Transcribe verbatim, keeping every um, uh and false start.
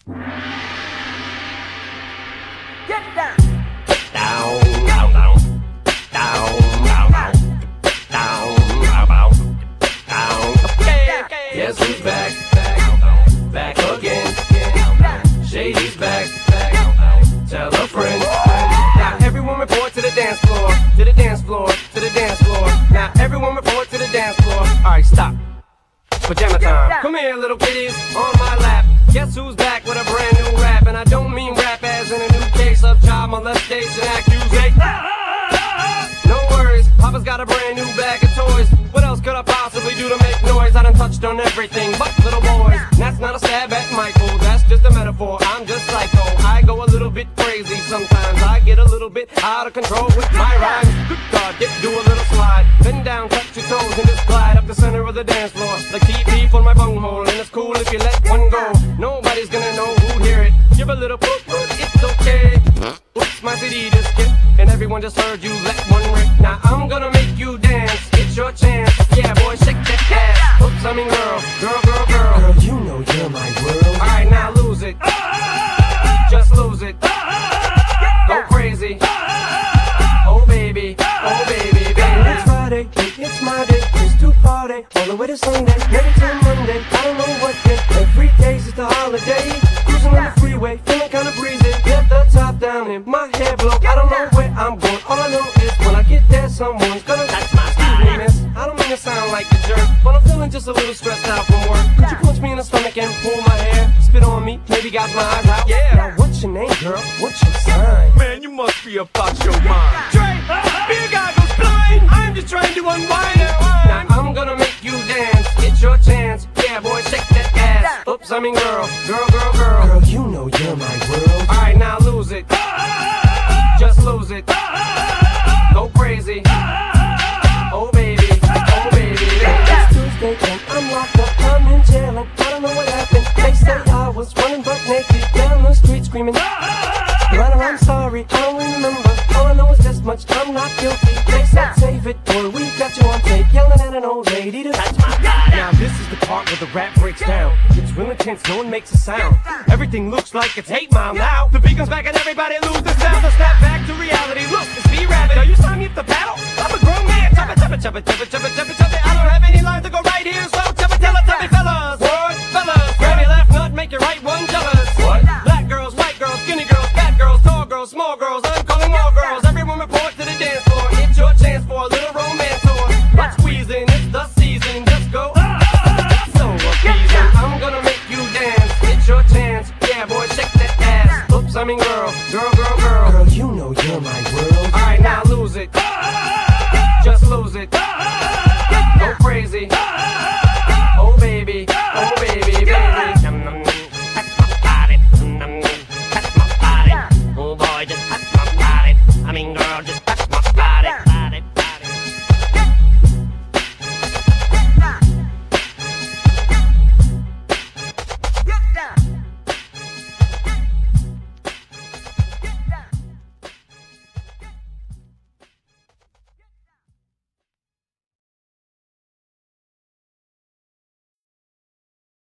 Get down. Down, down, down. Down, down, down. Down, down, down. Down. Okay, okay. Guess who's back? Back, back again. Shady's back, back. Tell a friend. Now everyone report to the dance floor, to the dance floor, to the dance floor. Now everyone report to the dance floor. Alright, stop. Pajama time. Come here, little kitties, on my lap. Guess who's back with a brand new rap? And I don't mean rap as in a new case of child molestation accusation. No worries, Papa's got a brand new bag of toys. What else could I possibly do to make noise? I done touched on everything but little boys. And that's not a stab at Michael, that's just a metaphor. I'm just psycho, I go a little bit crazy sometimes. I get a little bit out of control with my rhymes. Good God, dip, do a little slide. Bend down, touch your toes, and just glide up the center of the dance floor. Like T V for my bunghole, and it's cool if you let one go. Nobody's gonna know who'd hear it. Give a little poop, but it's okay. Oops, my C D just skipped, and everyone just heard you let one rip. Now I'm gonna make you dance, it's your chance. Yeah, boy, shake that ass. Oops, I mean girl, girl, girl, girl. Girl, you know you're my world. Alright, now lose it. Just lose it. Go crazy. Oh baby, oh baby, baby. It's Friday, it's my day, it's to party. All the way to Sunday, maybe till Monday. I don't know what day, every day's just a holiday. Cruising on the freeway, feeling kinda breezy. Get the top down and my hair blow. I don't know where I'm going, all I know is when I get there, someone's gonna touch my style. Miss, I don't mean to sound like a jerk, but I'm feeling just a little stressed out from work. Could you punch me in the stomach and pull my hair? Spit on me, maybe gouge my eyes out. Yeah. Now what's your name, girl? What's your sign? Man, you must be about your mind. Trey, beer guy goes blind. I'm just trying to unwind. Now I'm gonna make you dance. It's your chance. Yeah, boy, shake that ass. Oops, I mean girl, girl, girl, girl. Girl, you know you're my world. Alright, now lose it. Just lose it. Go crazy. Oh baby, oh baby. It's Tuesday and I'm locked up, I'm in jail and I don't know what happened. They say I was running butt naked down the street screaming. But I'm sorry, I don't remember. All I know is this much, I'm not guilty. They said save it, boy, we got you on tape, yelling at an old lady to touch my guy. Now this is the part where the rap breaks down. It's real intense, no one makes a sound. Everything looks like it's eight mile now. The beat comes back and everybody loses sound. So snap back to reality. Look, it's me rabbit. Are you signing me up to battle? I'm a grown man. Chubba, chubba, chubba, chubba, chubba, chubba, chubba. I don't have any lines to go right here, so chubba, tell it, tell me, fellas. What? Fellas, grab your left nut, make your right one jealous. What? Black girls, white girls, skinny girls, fat girls, tall girls, small girls. I'm calling all girls. Everyone report to the dance floor. It's your chance for a little romance tour. Not squeezing, it's the season. Just go. So appeasing. I'm gonna make you dance. It's your chance. Yeah, boy, shake that ass. Oops, I mean girl, girl,